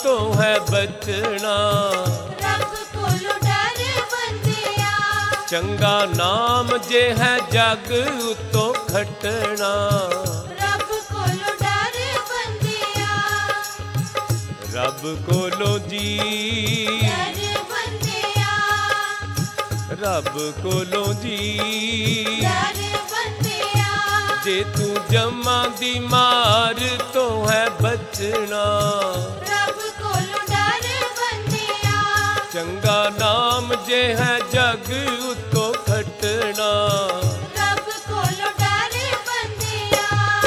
तो है बचना। रब कोलों डर बंदिया, चंगा नाम जे है जग उतो खटना। रब कोलों डर बंदिया, रब कोलों जी डर बंदिया, रब कोलों जी डर बंदिया, जे तू जमा दी मार तो है बचना। रब कोलों डर बंदिया, चंगा नाम जे है जग उतो खटना। रब कोलों डर बंदिया।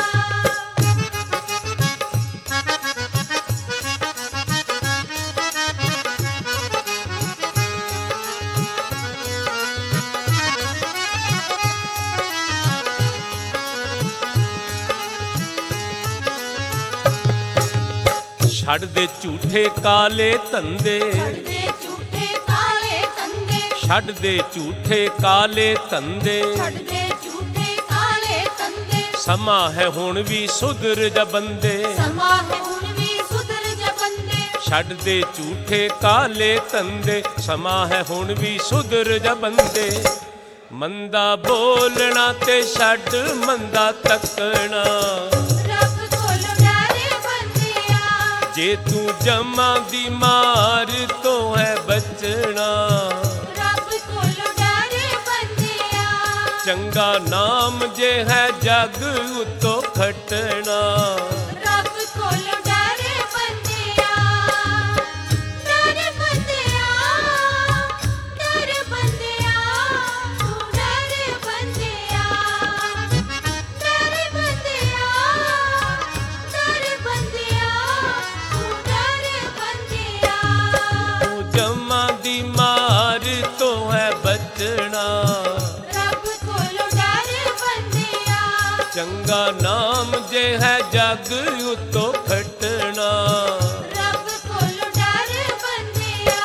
ਛੱਡ ਦੇ ਝੂਠੇ ਕਾਲੇ ਧੰਦੇ, ਛੱਡਦੇ ਝੂਠੇ ਕਾਲੇ ਧੰਦੇ, ਛੱਡ ਦੇ ਝੂਠੇ ਕਾਲੇ ਧੰਦੇ। ਛੱਡਦੇ ਝੂਠੇ ਕਾਲੇ ਧੰਦੇ, ਸਮਾਂ ਹੈ ਹੁਣ ਵੀ ਸੁਧਰ ਜਾ ਬੰਦੇ। ਸਮਾਂ ਹੈ ਹੁਣ ਵੀ ਸੁਧਰ ਜਾ ਬੰਦੇ। ਛੱਡ ਦੇ ਝੂਠੇ ਕਾਲੇ ਧੰਦੇ, ਸਮਾਂ ਹੈ ਹੁਣ ਵੀ ਸੁਧਰ ਜਾ ਬੰਦੇ। ਮੰਦਾ ਬੋਲਣਾ ਤੇ ਛੱਡ ਮੰਦਾ ਤੱਕਣਾ। ਰੱਬ ਕੋਲੋਂ ਡਰ ਬੰਦਿਆ, ਜੇ ਤੂੰ ਜਮਾਂ ਦੀ ਮਾਰ ਤੋਂ ਹੈ ਬਚਣਾ। ਰੱਬ ਕੋਲੋਂ ਡਰ ਬੰਦਿਆ, ਚੰਗਾ ਨਾਮ ਜੇ ਹੈ ਜਗ ਉਤੋਂ ਖਟਣਾ। ਰੱਬ ਕੋਲੋਂ ਡਰ ਬੰਦਿਆ, ਡਰ ਬੰਦਿਆ, ਡਰ ਬੰਦਿਆ, ਤੂੰ ਡਰ ਬੰਦਿਆ, ਡਰ ਬੰਦਿਆ, ਡਰ ਬੰਦਿਆ, ਤੂੰ ਡਰ ਬੰਦਿਆ। ਤੂੰ ਜਮਾਂ ਦੀ ਮਾਰ ਤੋਂ ਹੈ ਬਚਣਾ। ਰੱਬ ਕੋਲੋਂ ਡਰ ਬੰਦਿਆ, ਚੰਗਾ ਨਾਮ ਜੇ ਹੈ ਜਗ ਉਤੋਂ ਖਟਣਾ। ਰੱਬ ਕੋਲੋਂ ਡਰ ਬੰਦਿਆ।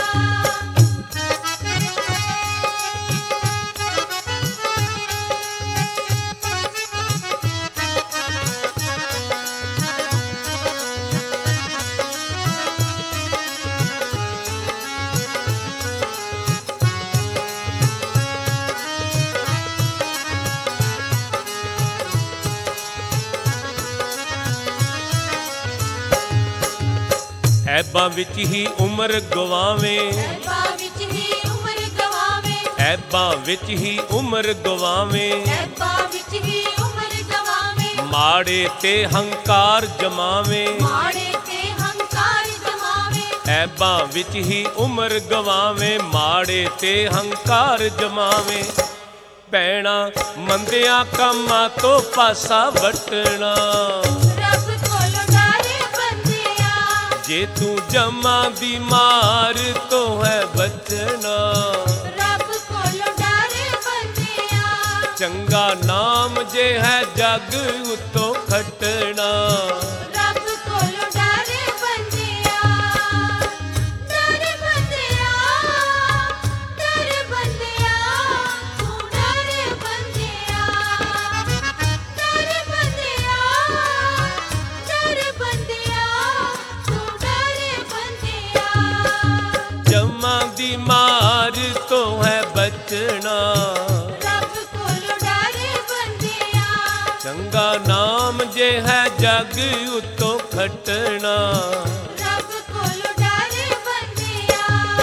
ਐਬਾਂ ਵਿੱਚ ਹੀ ਉਮਰ ਗਵਾਵੇਂ, ਐਬਾਂ ਵਿੱਚ ਹੀ ਉਮਰ ਗਵਾਵੇਂ, ਐਬਾਂ ਵਿੱਚ ਹੀ ਉਮਰ ਗਵਾਵੇਂ। ਐਬਾਂ ਵਿੱਚ ਹੀ ਉਮਰ ਗਵਾਵੇਂ, ਮਾੜੇ ਤੇ ਹੰਕਾਰ ਜਮਾਵੇਂ। ਮਾੜੇ ਤੇ ਹੰਕਾਰ ਜਮਾਵੇਂ। ਐਬਾਂ ਵਿੱਚ ਹੀ ਉਮਰ ਗਵਾਵੇਂ, ਮਾੜੇ ਤੇ ਹੰਕਾਰ ਜਮਾਵੇਂ। ਪੈਣਾ ਮੰਦਿਆਂ ਕੰਮਾਂ ਤੋਂ ਪਾਸਾ ਵਟਣਾ। ਰੱਬ ਕੋਲੋਂ ਡਰ ਬੰਦਿਆ, ਜੇ ਤੂੰ ਜਮਾਂ ਦੀ ਮਾਰ ਤੋਂ ਹੈ ਬਚਣਾ। ਰੱਬ ਕੋਲੋਂ ਡਰ ਬੰਦਿਆ, ਚੰਗਾ ਨਾਮ ਜੇ ਹੈ ਜਗ ਉਤੋਂ ਖਟਣਾ। ਰੱਬ ਕੋਲੋਂ ਡਰ ਬੰਦਿਆ, ਡਰ ਬੰਦਿਆ, ਡਰ ਬੰਦਿਆ, ਤੂੰ ਡਰ ਬੰਦਿਆ, ਡਰ ਬੰਦਿਆ, ਡਰ ਬੰਦਿਆ, ਤੂੰ ਡਰ ਬੰਦਿਆ। ਜਮਾਂ ਦੀ ਮਾਰ ਤੋਂ ਹੈ ਬਚਣਾ। ਰੱਬ ਕੋਲੋਂ ਡਰ ਬੰਦਿਆ, ਚੰਗਾ ਨਾਮ ਜੇ ਹੈ ਜਗ ਉਤੋਂ ਖਟਣਾ। ਰੱਬ ਕੋਲੋਂ ਡਰ ਬੰਦਿਆ।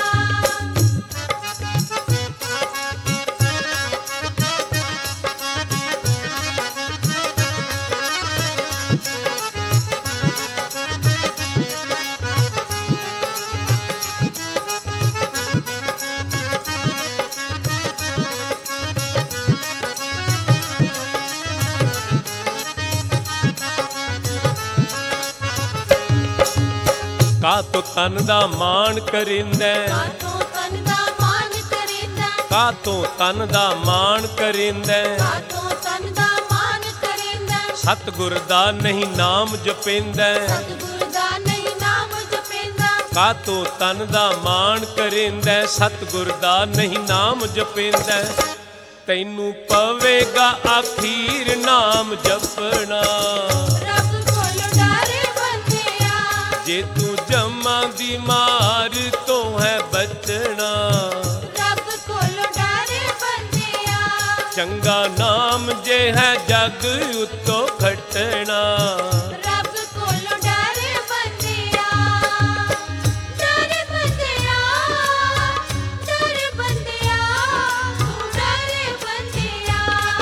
ਕਾਤੋਂ ਤਨ ਦਾ ਮਾਣ ਕਰਿੰਦੈ, ਕਾਤੋਂ ਤਨ ਦਾ ਮਾਣ ਕਰੀਦਾ, ਕਾਤੋਂ ਤਨ ਦਾ ਮਾਣ ਕਰਿੰਦੈ। ਕਾਤੋਂ ਤਨ ਦਾ ਮਾਣ ਕਰੀਦਾ, ਸਤਿਗੁਰ ਦਾ ਨਹੀਂ ਨਾਮ ਜਪਿੰਦੈ। ਸਤਿਗੁਰ ਦਾ ਨਹੀਂ ਨਾਮ ਜਪੀਂਦਾ। ਕਾਤੋਂ ਤਨ ਦਾ ਮਾਣ ਕਰਿੰਦੈ, ਸਤਿਗੁਰ ਦਾ ਨਹੀਂ ਨਾਮ ਜਪਿੰਦੈ। ਤੈਨੂੰ ਪਵੇਗਾ ਆਖੀਰ ਨਾਮ ਜਪਣਾ। ਰੱਬ ਕੋਲੋਂ ਡਰ ਬੰਦਿਆ, ਜੇ ਤੂੰ ਜਮਾ ਦੀ ਮਾਰ ਤੋਂ ਹੈ ਬਚਣਾ। ਰੱਬ ਕੋਲੋਂ ਡਰ ਬੰਦਿਆ, ਚੰਗਾ ਨਾਮ ਜੇ ਹੈ ਜਗ ਉਤੋਂ ਖਟਣਾ। ਰੱਬ ਕੋਲੋਂ ਡਰ ਬੰਦਿਆ, ਡਰ ਬੰਦਿਆ, ਡਰ ਬੰਦਿਆ, ਤੂੰ ਡਰ ਬੰਦਿਆ,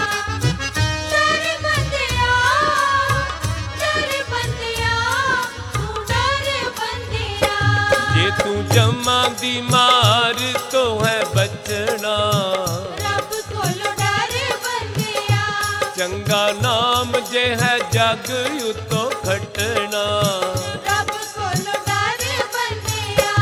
ਡਰ ਬੰਦਿਆ, ਡਰ ਬੰਦਿਆ, ਤੂੰ ਡਰ ਬੰਦਿਆ। ਜੇ ਤੂੰ ਜਮਾਂ ਦੀ ਮਾਰ ਤੋਂ ਹੈ ਬਚਣਾ। ਰੱਬ ਕੋਲੋਂ ਡਰ ਬੰਦਿਆ, ਚੰਗਾ ਨਾਮ ਜੇ ਹੈ ਜਗ ਉਤੋਂ ਖਟਣਾ। ਰੱਬ ਕੋਲੋਂ ਡਰ ਬੰਦਿਆ।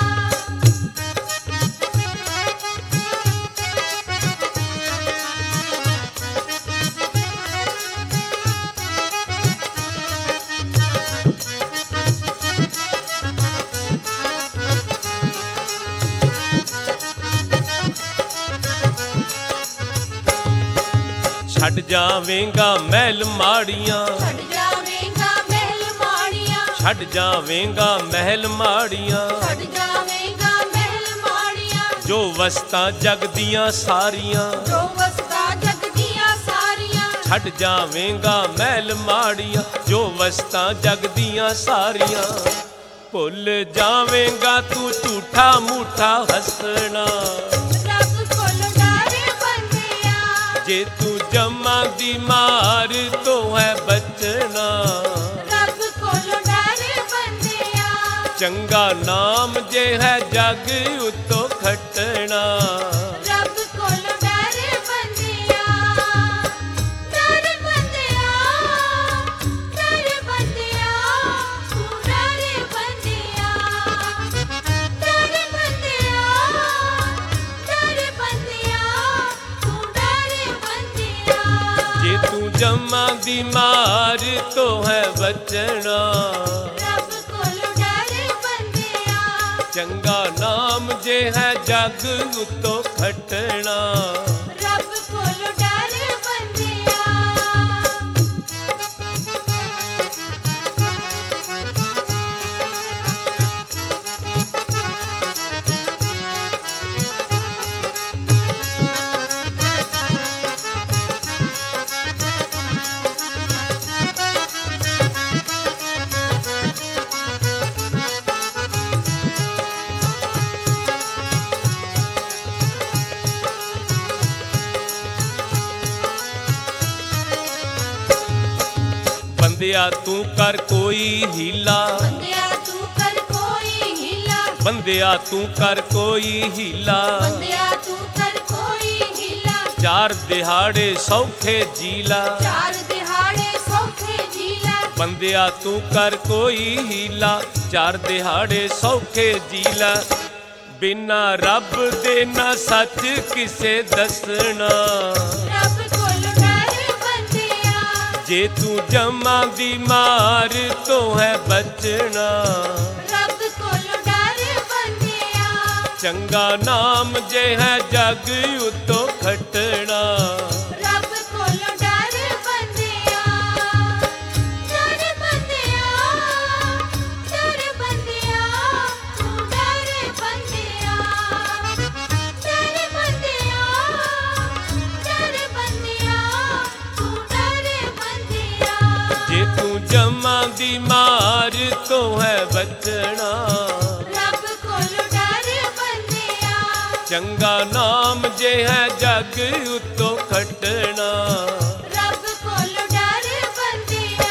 ਛੱਡ ਜਾਵੇਂਗਾ ਮਹਿਲ ਮਾੜੀਆਂ, ਛੱਡ ਜਾਵੇਂਗਾ ਮਹਿਲ ਮਾੜੀਆਂ, ਛੱਡ ਜਾਵੇਂਗਾ ਮਹਿਲ ਮਾੜੀਆਂ। ਛੱਡ ਜਾਵੇਂਗਾ ਮਹਿਲ ਮਾੜੀਆਂ, ਜੋ ਵਸਤਾਂ ਜਗ ਦੀਆਂ ਸਾਰੀਆਂ। ਜੋ ਵਸਤਾਂ ਜਗ ਦੀਆਂ ਸਾਰੀਆਂ। ਛੱਡ ਜਾਵੇਂਗਾ ਮਹਿਲ ਮਾੜੀਆਂ, ਜੋ ਵਸਤਾਂ ਜਗ ਦੀਆਂ ਸਾਰੀਆਂ। ਭੁੱਲ ਜਾਵੇਂਗਾ ਤੂੰ ਝੂਠਾ ਮੂਠਾ ਹੱਸਣਾ। ਰੱਬ ਕੋਲੋਂ ਡਰ ਬੰਦਿਆ, ਜੇ ਤੂੰ ਜਮਾਂ ਦੀ ਮਾਰ ਤੋਂ ਹੈ ਬਚਣਾ। ਰੱਬ ਕੋਲੋਂ ਡਰ ਬੰਦਿਆ, ਚੰਗਾ ਨਾਮ ਜੇ ਹੈ ਜਗ ਉਤੋਂ ਖਟਣਾ। ਰੱਬ ਕੋਲੋਂ ਡਰ ਬੰਦਿਆ, ਡਰ ਬੰਦਿਆ, ਡਰ ਬੰਦਿਆ, ਤੂੰ ਡਰ ਬੰਦਿਆ, ਡਰ ਬੰਦਿਆ, ਡਰ ਬੰਦਿਆ, ਤੂੰ ਡਰ ਬੰਦਿਆ। ਜੇ ਤੂੰ ਜਮਾਂ ਦੀ ਮਾਰ ਤੋਂ ਹੈ ਬਚਣਾ। ਰੱਬ ਕੋਲੋਂ ਡਰ ਬੰਦਿਆ, ਚੰਗਾ ਨਾਮ ਜੇ ਹੈ ਜਗ ਉਤੋਂ ਖਟਣਾ। ਰੱਬ ਕੋਲੋਂ ਡਰ ਬੰਦਿਆ। ਬੰਦਿਆ ਤੂੰ ਕਰ ਕੋਈ ਹੀਲਾ, ਬੰਦਿਆ ਤੂੰ ਕਰ ਕੋਈ ਹੀਲਾ, ਬੰਦਿਆ ਤੂੰ ਕਰ ਕੋਈ ਹੀਲਾ। ਬੰਦਿਆ ਤੂੰ ਕਰ ਕੋਈ ਹੀਲਾ, ਚਾਰ ਦਿਹਾੜੇ ਸੌਖੇ ਜੀਲਾ। ਚਾਰ ਦਿਹਾੜੇ ਸੌਖੇ ਜੀਲਾ। ਬੰਦਿਆ ਤੂੰ ਕਰ ਕੋਈ ਹੀਲਾ, ਚਾਰ ਦਿਹਾੜੇ ਸੌਖੇ ਜੀਲਾ। ਬਿਨਾ ਰੱਬ ਦੇ ਨਾ ਸੱਚ ਕਿਸੇ ਦੱਸਣਾ। ਰੱਬ ਕੋਲੋਂ ਡਰ ਬੰਦਿਆ, ਜੇ ਤੂੰ ਜਮਾਂ ਦੀ ਮਾਰ ਤੋਂ ਹੈ ਬਚਣਾ। ਰੱਬ ਕੋਲੋਂ ਡਰ ਬੰਦਿਆ, ਚੰਗਾ ਨਾਮ ਜੇ ਹੈ ਜਗ ਉਤੋਂ ਖਟਣਾ। ਰੱਬ ਕੋਲੋਂ ਡਰ ਬੰਦਿਆ, ਡਰ ਬੰਦਿਆ, ਡਰ ਬੰਦਿਆ, ਤੂੰ ਡਰ ਬੰਦਿਆ, ਡਰ ਬੰਦਿਆ, ਡਰ ਬੰਦਿਆ, ਤੂੰ ਡਰ ਬੰਦਿਆ। ਜੇ ਤੂੰ ਜਮਾਂ ਦੀ ਮਾਰ ਤੋਂ ਹੈ ਬਚਣਾ। ਰੱਬ ਕੋਲੋਂ ਡਰ ਬੰਦਿਆ, ਚੰਗਾ ਨਾਮ ਜੇ ਹੈ ਜਗ ਉਤੋਂ ਖਟਣਾ। ਰੱਬ ਕੋਲੋਂ ਡਰ ਬੰਦਿਆ।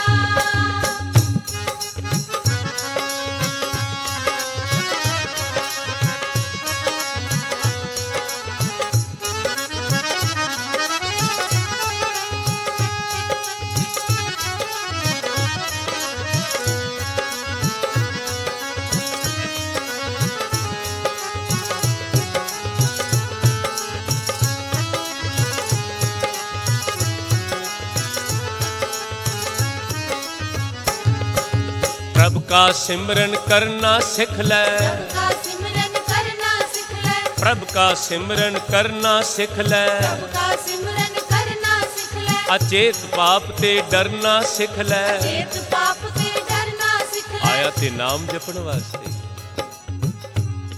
प्रभ का सिमरन करना सीख ले, प्रभ का सिमरन करना सीख ले, प्रभ का सिमरन करना सीख ले। प्रभ का सिमरन करना सीख ले, अचेत पाप ते डरना सीख ले। चेत पाप से डरना सीख ले। आया ते नाम जपण वास्ते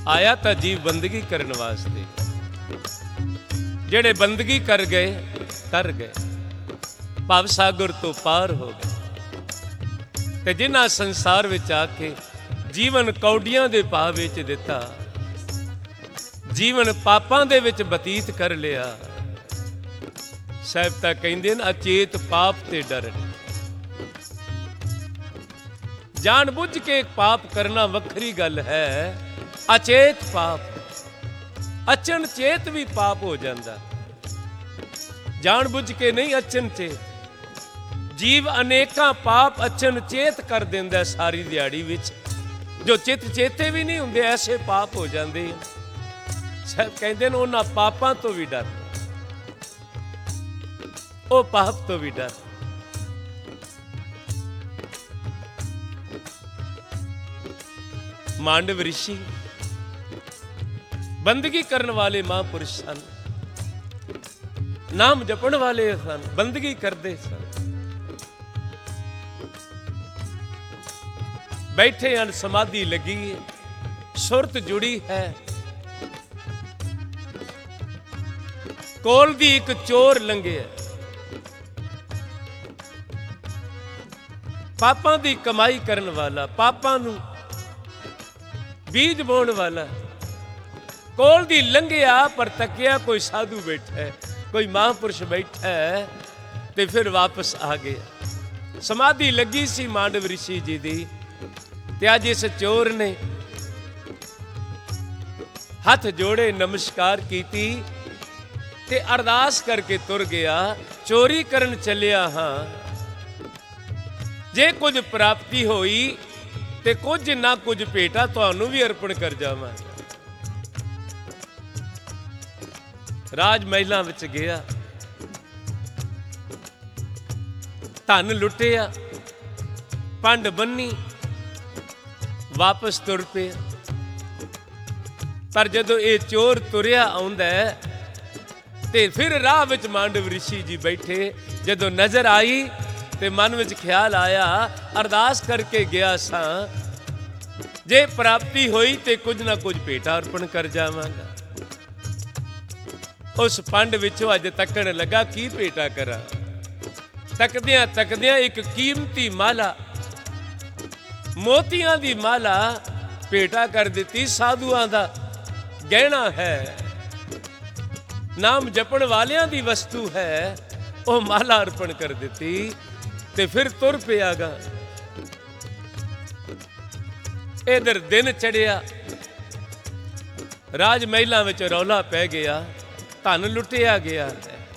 ਆਇਆ ਤਾਂ ਜੀਵ ਬੰਦਗੀ ਕਰਨ ਵਾਸਤੇ। ਜਿਹੜੇ ਬੰਦਗੀ ਕਰ ਗਏ ਤਰ ਗਏ, ਭਵ ਸਾਗਰ ਤੋਂ ਪਾਰ ਹੋ ਗਏ। ਤੇ ਜਿਨ੍ਹਾਂ ਸੰਸਾਰ ਵਿੱਚ ਆ ਕੇ ਜੀਵਨ ਕੌਡੀਆਂ ਦੇ ਭਾਅ ਵਿੱਚ ਦਿੱਤਾ, ਜੀਵਨ ਪਾਪਾਂ ਦੇ ਵਿੱਚ ਬਤੀਤ ਕਰ ਲਿਆ, ਸਾਹਿਬ ਤਾਂ ਕਹਿੰਦੇ ਨੇ ਅਚੇਤ ਪਾਪ ਤੇ ਡਰ। ਜਾਣ ਬੁੱਝ ਕੇ ਪਾਪ ਕਰਨਾ ਵੱਖਰੀ ਗੱਲ ਹੈ, ਅਚੇਤ ਪਾਪ, ਅਚਨ ਚੇਤ ਵੀ ਪਾਪ ਹੋ ਜਾਂਦਾ। ਜਾਣ ਬੁੱਝ ਕੇ ਨਹੀਂ, ਅਚਨ ਚੇਤ। ਜੀਵ ਅਨੇਕਾਂ ਪਾਪ ਅਚਨ ਚੇਤ ਕਰ ਦਿੰਦਾ ਸਾਰੀ ਦਿਹਾੜੀ ਵਿੱਚ, ਜੋ ਚਿੱਤ ਚੇਤੇ ਵੀ ਨਹੀਂ ਹੁੰਦੇ ਐਸੇ ਪਾਪ ਹੋ ਜਾਂਦੇ। ਸਾਹਿਬ ਕਹਿੰਦੇ ਨੇ ਉਹਨਾਂ ਪਾਪਾਂ ਤੋਂ ਵੀ ਡਰ, ਉਹ ਪਾਪ ਤੋਂ ਵੀ ਡਰ। ਮਾਂਡਵ ਰਿਸ਼ੀ ਬੰਦਗੀ ਕਰਨ ਵਾਲੇ ਮਹਾਂਪੁਰਸ਼ ਸਨ, ਨਾਮ ਜਪਣ ਵਾਲੇ ਸਨ, ਬੰਦਗੀ ਕਰਦੇ ਸਨ। ਬੈਠੇ ਹਨ, ਸਮਾਧੀ ਲੱਗੀ ਹੈ, ਸੁਰਤ ਜੁੜੀ ਹੈ। ਕੋਲ ਦੀ ਇੱਕ ਚੋਰ ਲੰਘਿਆ, ਪਾਪਾਂ ਦੀ ਕਮਾਈ ਕਰਨ ਵਾਲਾ, ਪਾਪਾਂ ਨੂੰ ਬੀਜ ਬੋਣ ਵਾਲਾ। ਕੋਲ ਦੀ ਲੰਘਿਆ ਪਰ ਤੱਕਿਆ ਕੋਈ ਸਾਧੂ ਬੈਠਾ ਹੈ, ਕੋਈ ਮਹਾਂਪੁਰਸ਼ ਬੈਠਾ ਹੈ, ਤੇ ਫਿਰ ਵਾਪਸ ਆ ਗਿਆ। ਸਮਾਧੀ ਲੱਗੀ ਸੀ ਮਾਂਡਵ ਰਿਸ਼ੀ ਜੀ ਦੀ, ਤੇ ਅੱਜ ਇਸ ਚੋਰ ਨੇ ਹੱਥ ਜੋੜੇ, ਨਮਸਕਾਰ ਕੀਤੀ ਤੇ ਅਰਦਾਸ ਕਰਕੇ ਤੁਰ ਗਿਆ। ਚੋਰੀ ਕਰਨ ਚੱਲਿਆ ਹਾਂ, ਜੇ ਕੁਝ ਪ੍ਰਾਪਤੀ ਹੋਈ ਤੇ ਕੁਝ ਨਾ ਕੁਝ ਭੇਟਾ ਤੁਹਾਨੂੰ ਵੀ ਅਰਪਣ ਕਰ ਜਾਵਾਂ। ਰਾਜ ਮਹਿਲਾਂ ਵਿੱਚ ਗਿਆ, ਧਨ ਲੁੱਟਿਆ, ਪੰਡ ਬੰਨੀ, ਵਾਪਸ ਤੁਰ ਪਿਆ। ਪਰ ਜਦੋਂ ਇਹ ਚੋਰ ਤੁਰਿਆ ਆਉਂਦਾ ਤੇ ਫਿਰ ਰਾਹ ਵਿੱਚ ਮਾਂਡਵ ਰਿਸ਼ੀ ਜੀ ਬੈਠੇ, ਜਦੋਂ ਨਜ਼ਰ ਆਈ ਤੇ ਮਨ ਵਿੱਚ ਖਿਆਲ ਆਇਆ, ਅਰਦਾਸ ਕਰਕੇ ਗਿਆ ਸਾਂ, ਜੇ ਪ੍ਰਾਪਤੀ ਹੋਈ ਤੇ ਕੁਝ ਨਾ ਕੁਝ ਭੇਟਾ ਅਰਪਣ ਕਰ ਜਾਵਾਂਗਾ। ਉਸ ਪੰਡ ਵਿੱਚੋਂ ਅੱਜ ਤੱਕਣ ਲੱਗਾ ਕੀ ਭੇਟਾ ਕਰਾਂ। ਤੱਕਦਿਆਂ ਤੱਕਦਿਆਂ ਇੱਕ ਕੀਮਤੀ ਮਾਲਾ, ਮੋਤੀਆਂ ਦੀ ਮਾਲਾ ਭੇਟਾ ਕਰ ਦਿੱਤੀ। ਸਾਧੂਆਂ ਦਾ ਗਹਿਣਾ ਹੈ, ਨਾਮ ਜਪਣ ਵਾਲਿਆਂ ਦੀ ਵਸਤੂ ਹੈ, ਉਹ ਮਾਲਾ ਅਰਪਣ ਕਰ ਦਿੱਤੀ ਤੇ ਫਿਰ ਤੁਰ ਪਿਆਗਾ। ਇਧਰ ਦਿਨ ਚੜਿਆ, ਰਾਜ ਮਹਿਲਾਂ ਵਿੱਚ ਰੌਲਾ ਪੈ ਗਿਆ, ਧਨ ਲੁੱਟਿਆ ਗਿਆ।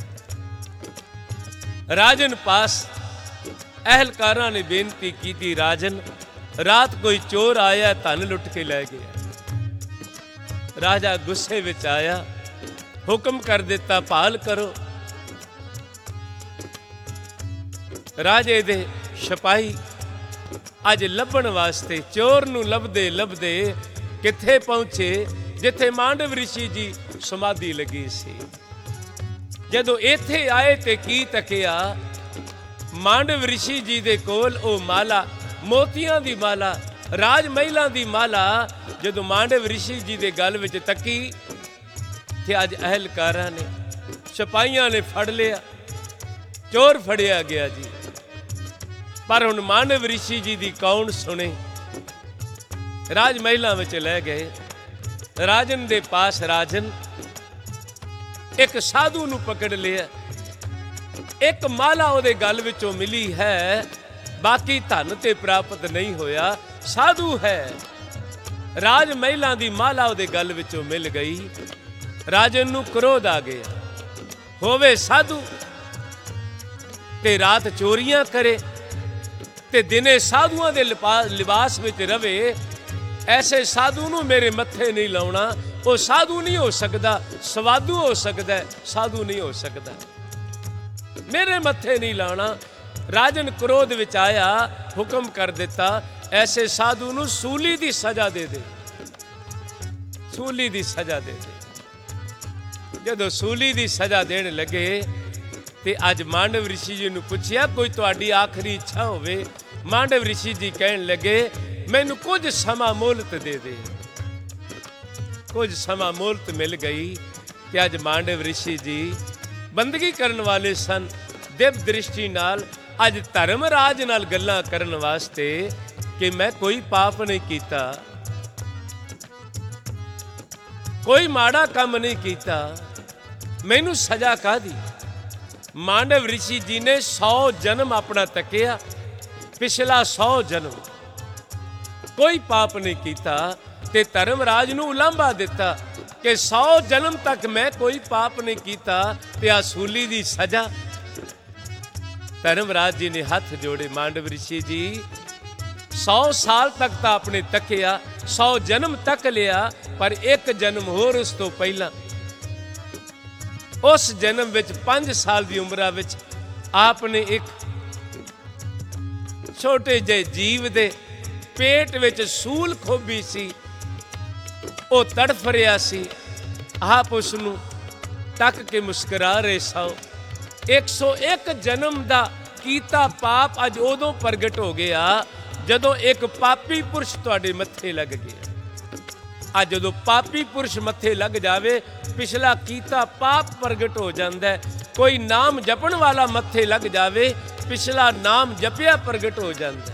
ਰਾਜਨ ਪਾਸ ਅਹਿਲਕਾਰਾਂ ਨੇ ਬੇਨਤੀ ਕੀਤੀ, ਰਾਜਨ ਰਾਤ ਕੋਈ ਚੋਰ ਆਇਆ, ਧਨ ਲੁੱਟ ਕੇ ਲੈ ਗਿਆ। ਰਾਜਾ ਗੁੱਸੇ ਵਿੱਚ ਆਇਆ, ਹੁਕਮ ਕਰ ਦਿੱਤਾ ਭਾਲ ਕਰੋ। ਰਾਜੇ ਦੇ ਸਿਪਾਹੀ ਅੱਜ ਲੱਭਣ ਵਾਸਤੇ ਚੋਰ ਨੂੰ ਲੱਭਦੇ ਲੱਭਦੇ ਕਿੱਥੇ ਪਹੁੰਚੇ, ਜਿੱਥੇ ਮਾਂਡਵ ਰਿਸ਼ੀ ਜੀ ਸਮਾਧੀ ਲੱਗੀ ਸੀ। ਜਦੋਂ ਇੱਥੇ ਆਏ ਤੇ ਕੀ ਤੱਕਿਆ, ਮਾਂਡਵ ਰਿਸ਼ੀ ਜੀ ਦੇ ਕੋਲ ਉਹ ਮਾਲਾ, ਮੋਤੀਆਂ ਦੀ ਮਾਲਾ, ਰਾਜ ਮਹਿਲਾਂ ਦੀ ਮਾਲਾ, ਜਦੋਂ ਮਾਂਡਵ ਰਿਸ਼ੀ ਜੀ ਦੇ ਗਲ ਵਿੱਚ ਤੱਕੀ ਤੇ ਅੱਜ ਅਹਿਲਕਾਰਾਂ ਨੇ, ਸਿਪਾਹੀਆਂ ਨੇ ਫੜ ਲਿਆ, ਚੋਰ ਫੜਿਆ ਗਿਆ ਜੀ। ਪਰ ਹੁਣ ਮਾਂਡਵ ਰਿਸ਼ੀ ਜੀ ਦੀ ਕੌਣ ਸੁਣੇ। ਰਾਜ ਮਹਿਲਾਂ ਵਿੱਚ ਲੈ ਗਏ। ਰਾਜਨ ਦੇ ਪਾਸ ਰਾਜਨ ਇੱਕ ਸਾਧੂ ਨੂੰ ਪਕੜ ਲਿਆ, ਇੱਕ ਮਾਲਾ ਉਹਦੇ ਗਲ ਵਿੱਚੋਂ ਮਿਲੀ ਹੈ, ਬਾਕੀ ਧਨ ਤੇ ਪ੍ਰਾਪਤ ਨਹੀਂ ਹੋਇਆ, ਸਾਧੂ ਹੈ। ਰਾਜ ਮਹਿਲਾਂ ਦੀ ਮਾਲਾ ਉਹਦੇ ਗਲ ਵਿੱਚੋਂ ਮਿਲ ਗਈ। ਰਾਜਨ ਨੂੰ ਕ੍ਰੋਧ ਆ ਗਿਆ, ਹੋਵੇ ਸਾਧੂ ਤੇ ਰਾਤ ਚੋਰੀਆਂ ਕਰੇ ਤੇ ਦਿਨੇ ਸਾਧੂਆਂ ਦੇ ਲਿਬਾਸ ਵਿੱਚ ਰਵੇ, ਐਸੇ ਸਾਧੂ ਨੂੰ ਮੇਰੇ ਮੱਥੇ ਨਹੀਂ ਲਾਉਣਾ। ਉਹ ਸਾਧੂ ਨਹੀਂ ਹੋ ਸਕਦਾ, ਸਵਾਦੂ ਹੋ ਸਕਦਾ, ਸਾਧੂ ਨਹੀਂ ਹੋ ਸਕਦਾ, ਮੇਰੇ ਮੱਥੇ ਨਹੀਂ ਲਾਉਣਾ। ਰਾਜਨ ਕ੍ਰੋਧ ਵਿੱਚ ਆਇਆ, ਹੁਕਮ ਕਰ ਦਿੱਤਾ, ਐਸੇ ਸਾਧੂ ਨੂੰ ਸੂਲੀ ਦੀ ਸਜ਼ਾ ਦੇ ਦੇ, ਸੂਲੀ ਦੀ ਸਜ਼ਾ ਦੇ ਦੇ। ਜਦੋਂ ਸੂਲੀ ਦੀ ਸਜ਼ਾ ਦੇਣ ਲੱਗੇ ਤੇ ਅੱਜ ਮਾਂਡਵ ਰਿਸ਼ੀ ਜੀ ਨੂੰ ਪੁੱਛਿਆ, ਕੋਈ ਤੁਹਾਡੀ ਆਖਰੀ ਇੱਛਾ ਹੋਵੇ। ਮਾਂਡਵ ਰਿਸ਼ੀ ਜੀ ਕਹਿਣ ਲੱਗੇ, ਮੈਨੂੰ ਕੁਝ ਸਮਾਂ ਮੋਹਲਤ ਦੇ ਦੇ, ਕੁਝ ਸਮਾਂ ਮੋਹਲਤ ਮਿਲ ਗਈ ਕਿ ਅੱਜ ਮਾਂਡਵ ਰਿਸ਼ੀ ਜੀ ਬੰਦਗੀ ਕਰਨ ਵਾਲੇ ਸਨ। ਦਿਵ ਦ੍ਰਿਸ਼ਟੀ ਨਾਲ ਅੱਜ ਧਰਮ ਰਾਜ ਨਾਲ ਗੱਲਾਂ ਕਰਨ ਵਾਸਤੇ ਕਿ ਮੈਂ ਕੋਈ ਪਾਪ ਨਹੀਂ ਕੀਤਾ, ਕੋਈ ਮਾੜਾ ਕੰਮ ਨਹੀਂ ਕੀਤਾ, ਮੈਨੂੰ ਸਜ਼ਾ ਕਾਹਦੀ। ਮਾਂਡਵ ਰਿਸ਼ੀ ਜੀ ਨੇ 100 ਜਨਮ ਆਪਣਾ ਤੱਕਿਆ, ਪਿਛਲਾ 100 ਜਨਮ ਕੋਈ ਪਾਪ ਨਹੀਂ ਕੀਤਾ ਤੇ ਧਰਮ ਰਾਜ ਨੂੰ ਉਲਾਂਭਾ ਦਿੱਤਾ ਕਿ 100 ਜਨਮ ਤੱਕ ਮੈਂ ਕੋਈ ਪਾਪ ਨਹੀਂ ਕੀਤਾ ਤੇ ਆ ਸੂਲੀ ਦੀ ਸਜ਼ਾ। ਧਰਮ ਰਾਜ ਜੀ ਨੇ ਹੱਥ ਜੋੜੇ, ਮਾਂਡਵ ਰਿਸ਼ੀ ਜੀ 100 ਸਾਲ ਤੱਕ ਤਾਂ ਆਪਣੇ ਤੱਕਿਆ, 100 ਜਨਮ ਤੱਕ ਲਿਆ, ਪਰ ਇੱਕ ਜਨਮ ਹੋਰ ਉਸ ਤੋਂ ਪਹਿਲਾਂ, ਉਸ ਜਨਮ ਵਿੱਚ 5 ਸਾਲ ਦੀ ਉਮਰਾਂ ਵਿੱਚ ਆਪਨੇ ਇੱਕ ਛੋਟੇ ਜਿਹੇ ਜੀਵ ਦੇ ਪੇਟ ਵਿੱਚ ਸੂਲ ਖੋਬੀ ਸੀ। ਉਹ ਤੜਫ ਰਿਹਾ ਸੀ, ਆਪ ਉਸ ਨੂੰ ਤੱਕ ਕੇ ਮੁਸਕਰਾ ਰਹੇ ਸੋ। 101 ਜਨਮ ਦਾ ਕੀਤਾ ਪਾਪ ਅੱਜ ਉਦੋਂ ਪ੍ਰਗਟ ਹੋ ਗਿਆ ਜਦੋਂ ਇੱਕ ਪਾਪੀ ਪੁਰਸ਼ ਤੁਹਾਡੇ ਮੱਥੇ ਲੱਗ ਗਿਆ। ਅੱਜ ਜਦੋਂ ਪਾਪੀ ਪੁਰਸ਼ ਮੱਥੇ ਲੱਗ ਜਾਵੇ, ਪਿਛਲਾ ਕੀਤਾ ਪਾਪ ਪ੍ਰਗਟ ਹੋ ਜਾਂਦਾ। ਕੋਈ ਨਾਮ ਜਪਣ ਵਾਲਾ ਮੱਥੇ ਲੱਗ ਜਾਵੇ, ਪਿਛਲਾ ਨਾਮ ਜਪਿਆ ਪ੍ਰਗਟ ਹੋ ਜਾਂਦਾ।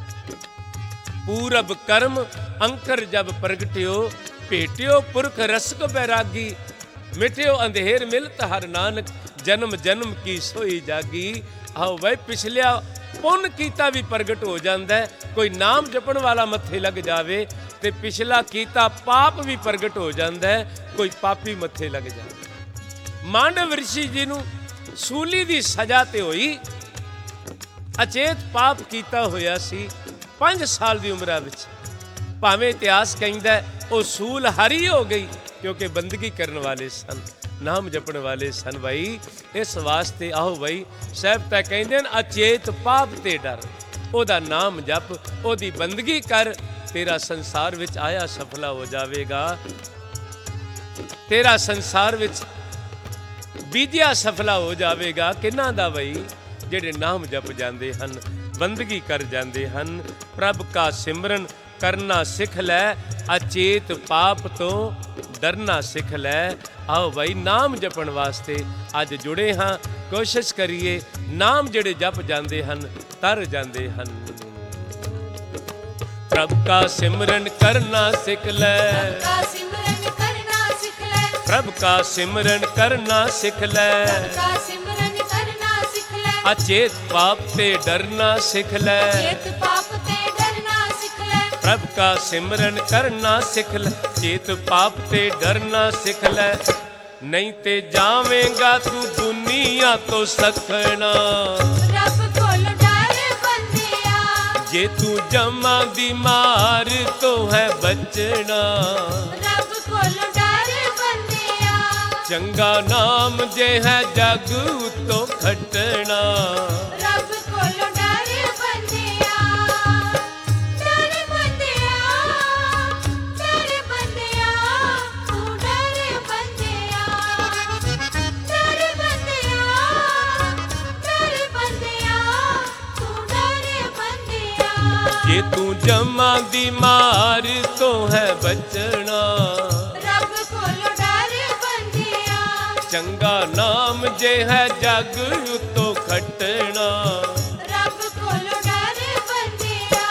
ਪੂਰਬ ਕਰਮ ਅੰਕਰ ਜਬ ਪ੍ਰਗਟਿਓ, ਭੇਟਿਓ ਪੁਰਖ ਰਸਕ ਬੈਰਾਗੀ, ਮਿਟਿਓ ਅੰਧੇਰ ਮਿਲਤ ਹਰ ਨਾਨਕ, ਜਨਮ ਜਨਮ ਕੀ ਸੋਈ ਜਾਗੀ। ਆਓ ਬਈ ਪਿਛਲਿਆ ਪੁੰਨ ਕੀਤਾ ਵੀ ਪ੍ਰਗਟ ਹੋ ਜਾਂਦਾ। ਕੋਈ ਨਾਮ ਜਪਣ ਵਾਲਾ ਮੱਥੇ ਲੱਗ ਜਾਵੇ ਤੇ ਪਿਛਲਾ ਕੀਤਾ ਪਾਪ ਵੀ ਪ੍ਰਗਟ ਹੋ ਜਾਂਦਾ। ਕੋਈ ਪਾਪੀ ਮੱਥੇ ਲੱਗ ਜਾਵੇ। ਮਾਂਡਵ ਰਿਸ਼ੀ ਜੀ ਨੂੰ ਸੂਲੀ ਦੀ ਸਜ਼ਾ ਤੇ ਹੋਈ, ਅਚੇਤ ਪਾਪ ਕੀਤਾ ਹੋਇਆ ਸੀ 5 ਸਾਲ ਦੀ ਉਮਰਾਂ ਵਿੱਚ। ਭਾਵੇਂ ਇਤਿਹਾਸ ਕਹਿੰਦਾ ਉਹ ਸੂਲ ਹਰੀ ਹੋ ਗਈ ਕਿਉਂਕਿ ਬੰਦਗੀ ਕਰਨ ਵਾਲੇ ਸਨ, ਨਾਮ ਜਪਣ ਵਾਲੇ ਸਨ। ਭਾਈ ਇਸ ਵਾਸਤੇ ਆਓ ਭਾਈ ਸਾਹਿਬ ਤਾਂ ਕਹਿੰਦੇ ਨੇ ਅਚੇਤ ਪਾਪ ਤੇ ਡਰ, ਉਹਦਾ ਨਾਮ ਜਪ, ਉਹਦੀ ਬੰਦਗੀ ਕਰ, ਤੇਰਾ ਸੰਸਾਰ ਵਿੱਚ ਆਇਆ ਸਫਲਾ ਹੋ ਜਾਵੇਗਾ। ਤੇਰਾ ਸੰਸਾਰ ਵਿੱਚ ਬੀਜਿਆ ਸਫਲਾ ਹੋ ਜਾਵੇਗਾ। ਕਿਹਨਾਂ ਦਾ ਭਾਈ? ਜਿਹੜੇ ਨਾਮ ਜਪ ਜਾਂਦੇ ਹਨ, ਬੰਦਗੀ ਕਰ ਜਾਂਦੇ ਹਨ। ਪ੍ਰਭ ਕਾ ਸਿਮਰਨ ਕਰਨਾ ਸਿੱਖ ਲੈ, ਅਚੇਤ ਪਾਪ ਤੋਂ ਡਰਨਾ ਸਿੱਖ ਲੈ। ਆਓ ਭਾਈ ਨਾਮ ਜਪਣ ਵਾਸਤੇ ਅੱਜ ਜੁੜੇ ਹਾਂ, ਕੋਸ਼ਿਸ਼ ਕਰੀਏ ਨਾਮ ਜਿਹੜੇ ਜਪ ਜਾਂਦੇ ਹਨ ਤਰ ਜਾਂਦੇ ਹਨ। ਪ੍ਰਭ ਕਾ ਸਿਮਰਨ ਕਰਨਾ ਸਿੱਖ ਲੈ, ਪ੍ਰਭ ਕਾ ਸਿਮਰਨ ਕਰਨਾ ਸਿੱਖ ਲੈ, ਅਚੇਤ ਪਾਪ ਤੇ ਡਰਨਾ ਸਿੱਖ ਲੈ। ਪ੍ਰਭ ਕਾ ਸਿਮਰਨ ਕਰਨਾ ਸਿੱਖ ਲੈ, ਚੇਤ ਪਾਪ ਤੇ ਡਰਨਾ ਸਿੱਖ ਲੈ। ਨਹੀਂ ਤੇ ਜਾਵੇਂਗਾ ਤੂੰ ਦੁਨੀਆ ਤੋਂ ਸਖਣਾ, ਰੱਬ ਕੋਲ ਡਰ ਬੰਦਿਆ। ਜੇ ਤੂੰ ਜਮਾਂ ਦੀ ਮਾਰ ਤੋਂ ਹੈ ਬਚਣਾ, ਰੱਬ ਕੋਲ ਡਰ ਬੰਦਿਆ। ਚੰਗਾ ਨਾਮ ਜੇ ਹੈ ਜਗ ਉਤੋਂ ਖਟਣਾ, ਰੱਬ ਕੋਲ ਡਰ ਬੰਦਿਆ। ਡਰ ਬੰਦਿਆ, ਡਰ ਬੰਦਿਆ, ਤੂੰ ਡਰ ਬੰਦਿਆ। ਡਰ ਬੰਦਿਆ, ਡਰ ਬੰਦਿਆ, ਤੂੰ ਡਰ ਬੰਦਿਆ। ਜੇ ਤੂੰ ਜਮਾਂ ਦੀ ਮਾਰ ਤੋਂ ਹੈ ਬਚਣਾ, ਰੱਬ ਕੋਲ ਡਰ ਬੰਦਿਆ। ਚੰਗਾ ਨਾਮ ਜੇ ਹੈ ਜਗ ਉਤੋਂ ਖਟਣਾ। ਰੱਬ ਕੋਲ ਡਰ ਬੰਦਿਆ।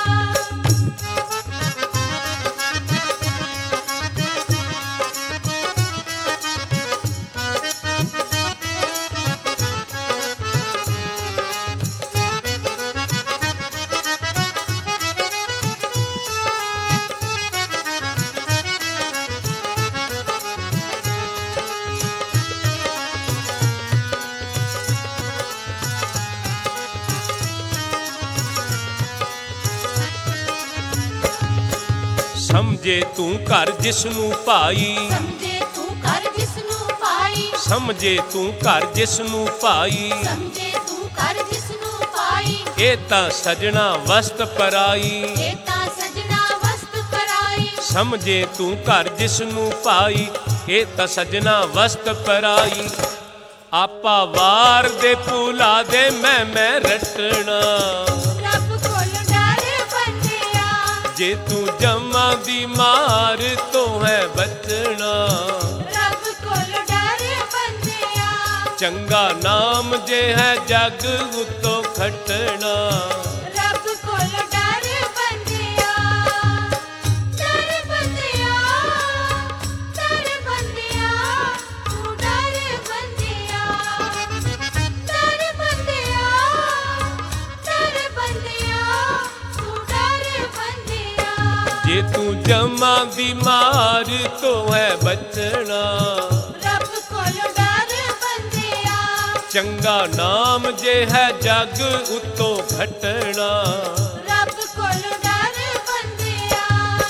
ਸਮਝੇ ਤੂੰ ਘਰ ਜਿਸ ਨੂੰ ਪਾਈ, ਸਮਝੇ ਤੂੰ ਘਰ ਜਿਸ ਨੂੰ ਪਾਈ। ਸਮਝੇ ਤੂੰ ਘਰ ਜਿਸ ਨੂੰ ਪਾਈ, ਸਮਝੇ ਤੂੰ ਘਰ ਜਿਸ ਨੂੰ ਪਾਈ। ਇਹ ਤਾਂ ਸਜਣਾ ਵਸਤ ਪਰਾਈ। ਇਹ ਤਾਂ ਸਜਣਾ ਵਸਤ ਪਰਾਈ। ਸਮਝੇ ਤੂੰ ਘਰ ਜਿਸ ਨੂੰ ਪਾਈ, ਇਹ ਤਾਂ ਸਜਣਾ ਵਸਤ ਪਰਾਈ। ਆਪਾ ਵਾਰ ਦੇ ਭੁਲਾ ਦੇ ਮੈਂ ਰਟਣਾ, ਰੱਬ ਕੋਲ ਡਰ ਬੰਦਿਆ। ਜੇ ਤੂੰ ਜਮਾਂ ਦੀ ਮਾਰ ਤੋਂ ਹੈ ਬਚਣਾ। ਰੱਬ ਕੋਲੋਂ ਡਰ ਬੰਦਿਆ, ਚੰਗਾ ਨਾਮ ਜੇ ਹੈ ਜਗ ਉਤੋਂ ਖਟਣਾ। ਰੱਬ ਕੋਲੋਂ ਡਰ ਬੰਦਿਆ, ਡਰ ਬੰਦਿਆ, ਡਰ ਬੰਦਿਆ, ਤੂੰ ਡਰ ਬੰਦਿਆ, ਡਰ ਬੰਦਿਆ, ਡਰ ਬੰਦਿਆ, ਤੂੰ ਡਰ ਬੰਦਿਆ। ਜੇ ਤੂੰ ਜਮਾਂ ਦੀ ਮਾਰ ਤੋਂ ਹੈ ਬਚਣਾ। ਰੱਬ ਕੋਲੋਂ ਡਰ ਬੰਦਿਆ, ਚੰਗਾ ਨਾਮ ਜੇ ਹੈ ਜਗ ਉਤੋਂ ਖਟਣਾ। ਰੱਬ ਕੋਲੋਂ ਡਰ ਬੰਦਿਆ।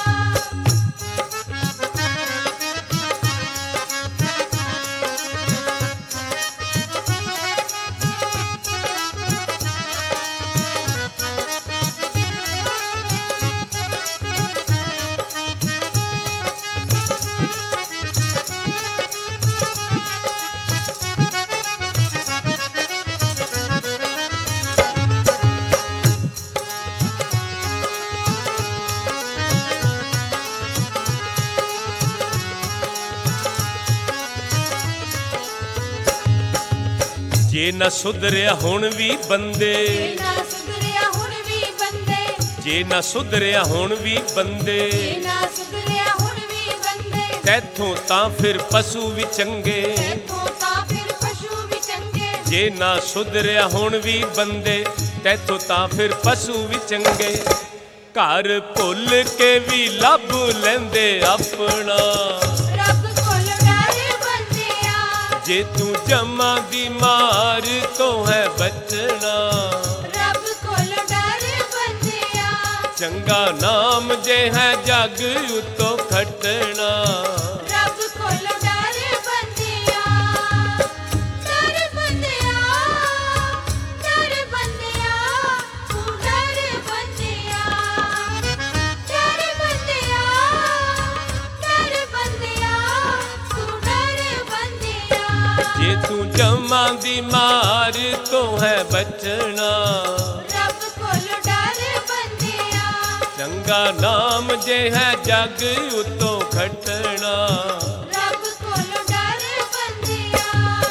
ਜੇ ਨਾ ਸੁਧਰਿਆ ਹੁਣ ਵੀ ਬੰਦੇ, ਜੇ ਨਾ ਸੁਧਰਿਆ ਹੁਣ ਵੀ ਬੰਦੇ, ਜੇ ਨਾ ਸੁਧਰਿਆ ਹੁਣ ਵੀ ਬੰਦੇ, ਜੇ ਨਾ ਸੁਧਰਿਆ ਹੁਣ ਵੀ ਬੰਦੇ, ਤੈਥੋਂ ਤਾਂ ਫਿਰ ਪਸ਼ੂ ਵੀ ਚੰਗੇ। ਤੈਥੋਂ ਤਾਂ ਫਿਰ ਪਸ਼ੂ ਵੀ ਚੰਗੇ। ਜੇ ਨਾ ਸੁਧਰਿਆ ਹੁਣ ਵੀ ਬੰਦੇ, ਤੈਥੋਂ ਤਾਂ ਫਿਰ ਪਸ਼ੂ ਵੀ ਚੰਗੇ। ਘਰ ਭੁੱਲ ਕੇ ਵੀ ਲੱਭ ਲੈਂਦੇ ਆਪਣਾ। ਰੱਬ ਕੋਲੋਂ ਡਰ ਬੰਦਿਆ, ਜੇ ਤੂੰ ਜਮਾਂ ਦੀ ਮਾਰ ਤੋਂ ਹੈ ਬਚਣਾ। ਰੱਬ ਕੋਲੋਂ ਡਰ ਬੰਦਿਆ, ਚੰਗਾ ਨਾਮ ਜੇ ਹੈ ਜਗ ਉਤੋਂ ਖਟਣਾ। ਰੱਬ ਕੋਲੋਂ ਡਰ ਬੰਦਿਆ, ਡਰ ਬੰਦਿਆ, ਡਰ ਬੰਦਿਆ, ਤੂੰ ਡਰ ਬੰਦਿਆ, ਡਰ ਬੰਦਿਆ, ਡਰ ਬੰਦਿਆ, ਤੂੰ ਡਰ ਬੰਦਿਆ। ਜੇ ਤੂੰ ਜਮਾਂ ਦੀ ਮਾਰ ਤੋਂ ਹੈ ਬਚਣਾ। ਰੱਬ ਕੋਲੋਂ ਡਰ ਬੰਦਿਆ, ਚੰਗਾ ਨਾਮ ਜੇ ਹੈ ਜਗ ਉਤੋਂ ਖਟਣਾ। ਰੱਬ ਕੋਲੋਂ ਡਰ ਬੰਦਿਆ।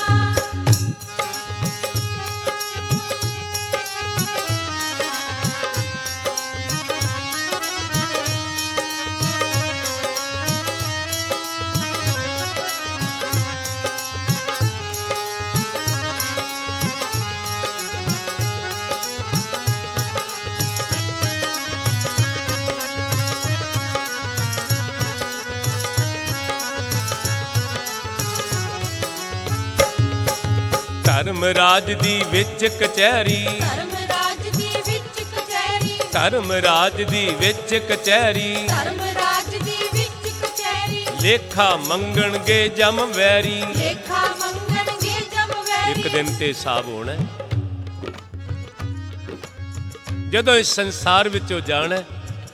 ਧਰਮ ਰਾਜ ਦੀ ਵਿੱਚ ਕਚਹਿਰੀ, ਧਰਮ ਰਾਜ ਦੀ ਵਿੱਚ ਕਚਹਿਰੀ, ਧਰਮ ਰਾਜ ਦੀ ਵਿੱਚ ਕਚਹਿਰੀ, ਧਰਮ ਰਾਜ ਦੀ ਵਿੱਚ ਕਚਹਿਰੀ, ਲੇਖਾ ਮੰਗਣਗੇ ਜਮ ਵੈਰੀ। ਲੇਖਾ ਮੰਗਣਗੇ ਜਮ ਵੈਰੀ। ਇੱਕ ਦਿਨ ਤੇ ਹਿਸਾਬ ਹੋਣਾ ਹੈ। ਜਦੋਂ ਇਸ ਸੰਸਾਰ ਵਿੱਚੋਂ ਜਾਣਾ ਹੈ,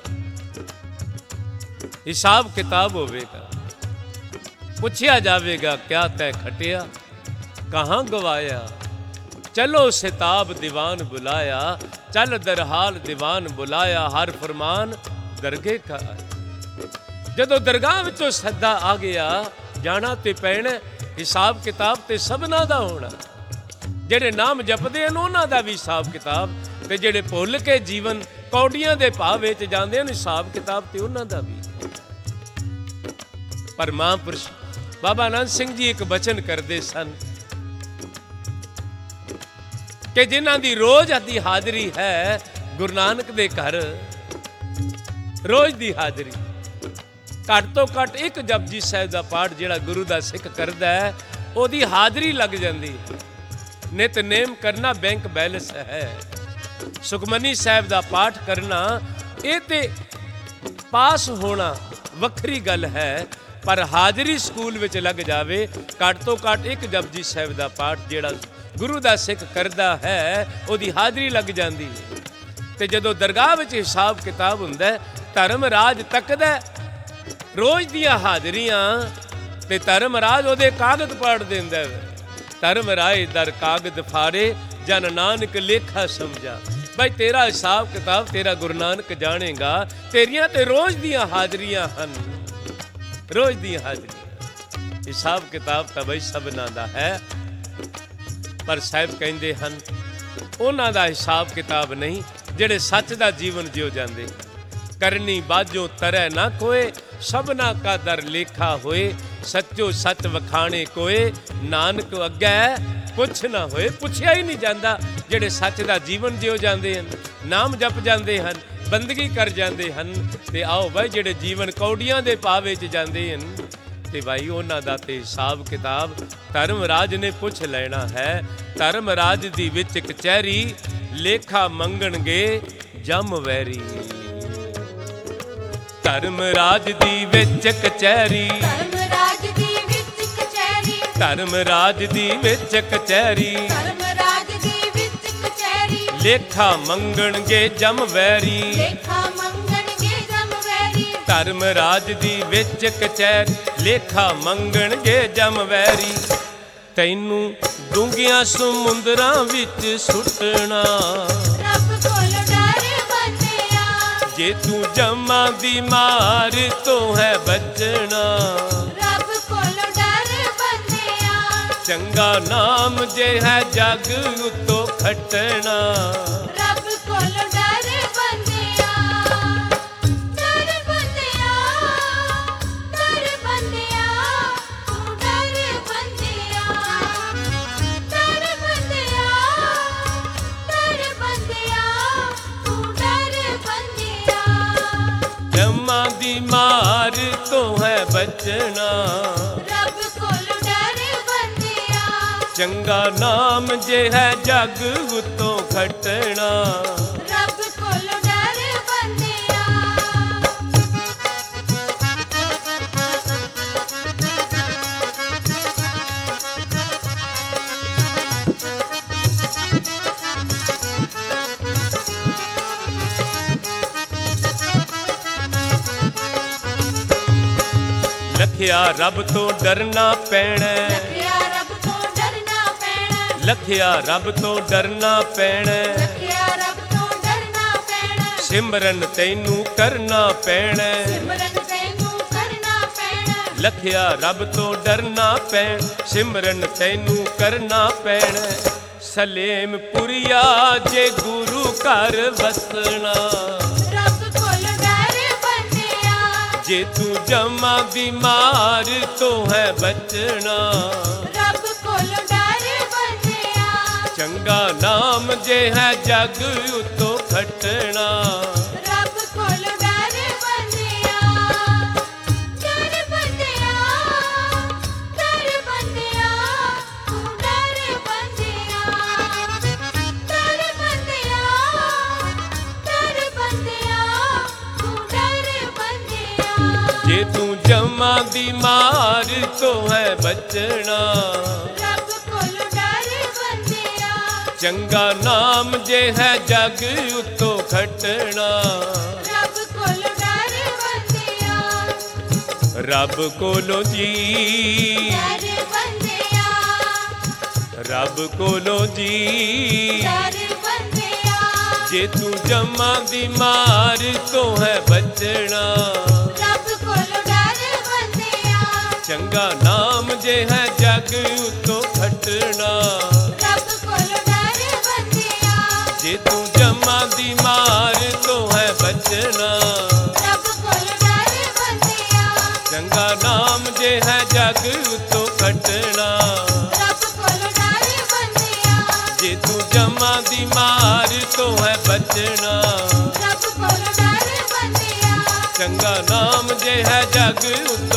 ਹਿਸਾਬ ਕਿਤਾਬ ਹੋਵੇਗਾ। ਪੁੱਛਿਆ ਜਾਵੇਗਾ ਕਿਆ ਤੈ ਖਟਿਆ, ਕਹਾਂ ਗਵਾਇਆ। ਚਲੋ ਸਿਤਾਬ ਦੀਵਾਨ ਬੁਲਾਇਆ, ਚੱਲ ਦਰਹਾਲ ਦੀਵਾਨ ਬੁਲਾਇਆ। ਹਰ ਫਰਮਾਨ ਦਰਗੇ ਕਾ ਆਇਆ। ਜਦੋਂ ਦਰਗਾਹ ਵਿੱਚੋਂ ਸੱਦਾ ਆ ਗਿਆ, ਜਾਣਾ ਤੇ ਪੈਣਾ। ਹਿਸਾਬ ਕਿਤਾਬ ਤੇ ਸਭਨਾਂ ਦਾ ਹੋਣਾ। ਜਿਹੜੇ ਨਾਮ ਜਪਦੇ ਹਨ ਉਹਨਾਂ ਦਾ ਵੀ ਹਿਸਾਬ ਕਿਤਾਬ, ਤੇ ਜਿਹੜੇ ਭੁੱਲ ਕੇ ਜੀਵਨ ਕੌਡੀਆਂ ਦੇ ਭਾਵ ਵਿੱਚ ਜਾਂਦੇ ਹਨ, ਹਿਸਾਬ ਕਿਤਾਬ ਤੇ ਉਹਨਾਂ ਦਾ ਵੀ। ਪਰ ਮਹਾਂਪੁਰਸ਼ ਬਾਬਾ ਆਨੰਦ ਸਿੰਘ ਜੀ ਇੱਕ ਬਚਨ ਕਰਦੇ ਸਨ ਕਿ ਜਿਨ੍ਹਾਂ ਦੀ ਰੋਜ਼ ਦੀ ਹਾਜ਼ਰੀ ਹੈ ਗੁਰੂ ਨਾਨਕ ਦੇ ਘਰ, ਰੋਜ਼ ਦੀ ਹਾਜ਼ਰੀ, ਘੱਟ ਤੋਂ ਘੱਟ ਇੱਕ ਜਪਜੀ ਸਾਹਿਬ ਦਾ ਪਾਠ ਜਿਹੜਾ ਗੁਰੂ ਦਾ ਸਿੱਖ ਕਰਦਾ ਹੈ, ਉਹਦੀ ਹਾਜ਼ਰੀ ਲੱਗ ਜਾਂਦੀ ਹੈ। ਨਿਤਨੇਮ ਕਰਨਾ ਬੈਂਕ ਬੈਲੈਂਸ ਹੈ। ਸੁਖਮਨੀ ਸਾਹਿਬ ਦਾ ਪਾਠ ਕਰਨਾ, ਇਹ ਤੇ ਪਾਸ ਹੋਣਾ ਵੱਖਰੀ ਗੱਲ ਹੈ, ਪਰ ਹਾਜ਼ਰੀ ਸਕੂਲ ਵਿੱਚ ਲੱਗ ਜਾਵੇ। ਘੱਟ ਤੋਂ ਘੱਟ ਇੱਕ ਜਪਜੀ ਸਾਹਿਬ ਦਾ ਪਾਠ ਜਿਹੜਾ ਗੁਰੂ ਦਾ ਸਿੱਖ ਕਰਦਾ ਹੈ, ਉਹਦੀ ਹਾਜ਼ਰੀ ਲੱਗ ਜਾਂਦੀ ਹੈ। ਤੇ ਜਦੋਂ ਦਰਗਾਹ ਵਿੱਚ ਹਿਸਾਬ ਕਿਤਾਬ ਹੁੰਦਾ, ਧਰਮ ਰਾਜ ਤੱਕਦਾ ਰੋਜ਼ ਦੀਆਂ ਹਾਜ਼ਰੀਆਂ, ਤੇ ਧਰਮ ਰਾਜ ਉਹਦੇ ਕਾਗਜ਼ ਪਾੜ ਦਿੰਦਾ। ਧਰਮ ਰਾਏ ਦਰ ਕਾਗਜ਼ ਫਾੜੇ, ਜਨ ਨਾਨਕ ਲੇਖਾ ਸਮਝਾ। ਬਈ ਤੇਰਾ ਹਿਸਾਬ ਕਿਤਾਬ ਤੇਰਾ ਗੁਰੂ ਨਾਨਕ ਜਾਣੇਗਾ। ਤੇਰੀਆਂ ਤੇ ਰੋਜ਼ ਦੀਆਂ ਹਾਜ਼ਰੀਆਂ ਹਨ, ਰੋਜ਼ ਦੀਆਂ ਹਾਜ਼ਰੀਆਂ। ਹਿਸਾਬ ਕਿਤਾਬ ਤਾਂ ਬਈ ਸਭਨਾਂ ਦਾ ਹੈ, ਪਰ ਸਾਹਿਬ ਕਹਿੰਦੇ ਹਨ ਉਹਨਾਂ ਦਾ ਹਿਸਾਬ ਕਿਤਾਬ ਨਹੀਂ ਜਿਹੜੇ ਸੱਚ ਦਾ ਜੀਵਨ ਜਿਉ ਜਾਂਦੇ। ਕਰਨੀ ਬਾਝੋਂ ਤਰੈ ਨਾ ਕੋਏ, ਸਭਨਾ ਕਾ ਦਰ ਲੇਖਾ ਹੋਏ। ਸੱਚੋ ਸੱਚ ਵਖਾਣੇ ਕੋਏ, ਨਾਨਕ ਅੱਗੇ ਪੁੱਛ ਨਾ ਹੋਏ। ਪੁੱਛਿਆ ਹੀ ਨਹੀਂ ਜਾਂਦਾ ਜਿਹੜੇ ਸੱਚ ਦਾ ਜੀਵਨ ਜਿਉ ਜਾਂਦੇ ਹਨ, ਨਾਮ ਜਪ ਜਾਂਦੇ ਹਨ, ਬੰਦਗੀ ਕਰ ਜਾਂਦੇ ਹਨ। ਤੇ ਆਓ ਬਾਈ ਜਿਹੜੇ ਜੀਵਨ ਕੌਡੀਆਂ ਦੇ ਭਾਅ ਵਿੱਚ ਜਾਂਦੇ ਹਨ, ਤੇ ਭਾਈ ਉਹਨਾਂ ਦਾ ਤੇ ਹਿਸਾਬ ਕਿਤਾਬ ਧਰਮ ਰਾਜ ਨੇ ਪੁੱਛ ਲੈਣਾ ਹੈ। ਧਰਮ ਰਾਜ ਦੀ ਵਿੱਚ ਕਚਹਿਰੀ, ਲੇਖਾ ਮੰਗਣਗੇ ਜਮ ਵੈਰੀ। ਧਰਮ ਰਾਜ ਦੀ ਵਿੱਚ ਕਚਹਿਰੀ, ਧਰਮ ਰਾਜ ਦੀ ਵਿੱਚ ਕਚਹਿਰੀ, ਧਰਮ ਰਾਜ ਦੀ ਵਿੱਚ ਕਚਹਿਰੀ, ਧਰਮ ਰਾਜ ਦੀ ਵਿੱਚ ਕਚਹਿਰੀ। ਲੇਖਾ ਮੰਗਣਗੇ ਜਮ ਵੈਰੀ। ਲੇਖਾ ਮੰਗਣਗੇ ਜਮ ਵੈਰੀ। ਧਰਮ ਰਾਜ ਦੀ ਵਿੱਚ ਕਚਹਿਰੀ, ਲੇਖਾ ਮੰਗਣਗੇ ਜਮ ਵੈਰੀ। ਤੈਨੂੰ ਡੂੰਘੀਆਂ ਸਮੁੰਦਰਾਂ ਵਿੱਚ ਸੁੱਟਣਾ, ਰੱਬ ਕੋਲ ਡਰ ਬੰਦਿਆ। ਜੇ ਤੂੰ ਜਮਾਂ ਦੀ ਮਾਰ ਤੋਂ ਹੈ ਬਚਣਾ। ਰੱਬ ਕੋਲ ਡਰ ਬੰਦਿਆ। ਚੰਗਾ ਨਾਮ ਜੇ ਹੈ ਜਗ ਉਤੋਂ ਖੱਟਣਾ। ਰੱਬ ਕੋਲ ਡਰ ਬੰਦਿਆ। ਡਰ ਬੰਦਿਆ, ਡਰ ਬੰਦਿਆ, ਤੂੰ ਡਰ ਬੰਦਿਆ। ਡਰ ਬੰਦਿਆ, ਡਰ ਬੰਦਿਆ, ਤੂੰ ਡਰ ਬੰਦਿਆ। ਜਮਾਂ ਦੀ ਮਾਰ ਤੋਂ ਹੈ ਬਚਣਾ। ਰੱਬ ਕੋਲ ਡਰ ਬੰਦਿਆ। ਚੰਗਾ ਨਾਮ ਜੇ ਹੈ ਜਗ ਉਤੋਂ ਖੱਟਣਾ। ਰੱਬ ਕੋਲ ਡਰ ਬੰਦਿਆ। ਲਖਿਆ ਰੱਬ ਤੋਂ ਡਰਨਾ ਪੈਣਾ, ਲਖਿਆ ਰੱਬ ਤੋਂ ਡਰਨਾ ਪੈਣਾ। ਲਖਿਆ ਰੱਬ ਤੋਂ ਡਰਨਾ ਪੈਣਾ। ਲਖਿਆ ਰੱਬ ਤੋਂ ਡਰਨਾ ਪੈਣਾ। ਸਿਮਰਨ ਤੈਨੂੰ ਕਰਨਾ ਪੈਣਾ। ਸਿਮਰਨ ਤੈਨੂੰ ਕਰਨਾ ਪੈਣਾ। ਲਖਿਆ ਰੱਬ ਤੋਂ ਡਰਨਾ ਪੈਣਾ, ਸਿਮਰਨ ਤੈਨੂੰ ਕਰਨਾ ਪੈਣਾ। ਸਲੇਮ ਪੁਰੀਆ ਜੇ ਗੁਰੂ ਘਰ ਵਸਣਾ। ਰੱਬ ਕੋਲ ਡਰ ਬੰਦਿਆ। ਜੇ ਤੂੰ ਜਮਾਂ ਦੀ ਮਾਰ ਤੋਂ ਹੈ ਬਚਣਾ। ਰੱਬ ਕੋਲ ਡਰ ਬੰਦਿਆ। ਚੰਗਾ ਨਾਮ ਜੇ ਹੈ ਜਗ ਉਤੋਂ ਖੱਟਣਾ। ਰੱਬ ਕੋਲ ਡਰ ਬੰਦਿਆ। ਡਰ ਬੰਦਿਆ, ਡਰ ਬੰਦਿਆ, ਤੂੰ ਡਰ ਬੰਦਿਆ। ਡਰ ਬੰਦਿਆ, ਡਰ ਬੰਦਿਆ, ਤੂੰ ਡਰ ਬੰਦਿਆ। ਜੇ ਤੂੰ ਜਮਾਂ ਦੀ ਮਾਰ ਤੋਂ ਹੈ ਬਚਣਾ। ਰੱਬ ਕੋਲ ਡਰ ਬੰਦਿਆ। ਚੰਗਾ ਨਾਮ ਜੇ ਹੈ ਜਗ ਉਤੋਂ ਖੱਟਣਾ। ਰੱਬ ਕੋਲ ਡਰ ਬੰਦਿਆ। ਰੱਬ ਕੋਲੋਂ ਜੀ, ਡਰ ਬੰਦਿਆ। ਰੱਬ ਕੋਲੋਂ ਜੀ। ਡਰ ਬੰਦਿਆ। ਜੇ ਤੂੰ ਜਮਾਂ ਦੀ ਮਾਰ ਤੋਂ ਹੈ ਬਚਣਾ। ਰੱਬ ਕੋਲ ਡਰ ਬੰਦਿਆ। ਚੰਗਾ ਨਾਮ ਜੇ ਹੈ ਜਗ ਉਤੋਂ ਖੱਟਣਾ। ਰੱਬ ਕੋਲ ਡਰ ਬੰਦਿਆ। ਜੇ ਤੂੰ ਜਮਾਂ ਦੀ ਮਾਰ ਤੋਂ ਹੈ ਬਚਣਾ। ਰੱਬ ਕੋਲ ਡਰ ਬੰਦਿਆ। ਚੰਗਾ ਨਾਮ ਜੇ ਹੈ ਜਗ ਉਤੋਂ ਖੱਟਣਾ। ਰੱਬ ਕੋਲ ਡਰ ਬੰਦਿਆ। ਜੇ ਤੂੰ ਜਮਾਂ ਦੀ ਮਾਰ ਤੋਂ ਹੈ ਬਚਣਾ। ਰੱਬ ਕੋਲ ਡਰ ਬੰਦਿਆ। ਚੰਗਾ ਨਾਮ ਜੇ ਹੈ ਜਗ ਉਤੋਂ